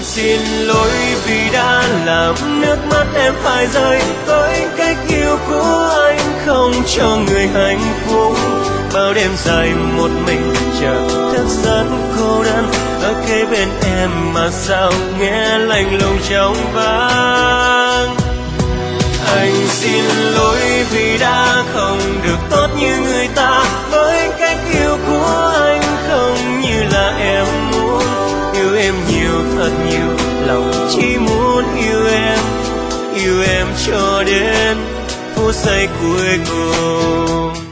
xin lỗi vì đã làm nước mắt em phải rơi, với cách yêu của anh không cho người hạnh phúc. Bao đêm dài một mình chờ thức giấc cô đơn, ở kế bên em mà sao nghe lạnh lùng trong vắng. Anh xin lỗi vì đã không được tốt như người ta, với cách yêu của anh không như là em muốn. Yêu em nhiều thật nhiều, lòng chỉ muốn yêu em cho đến phút giây cuối cùng.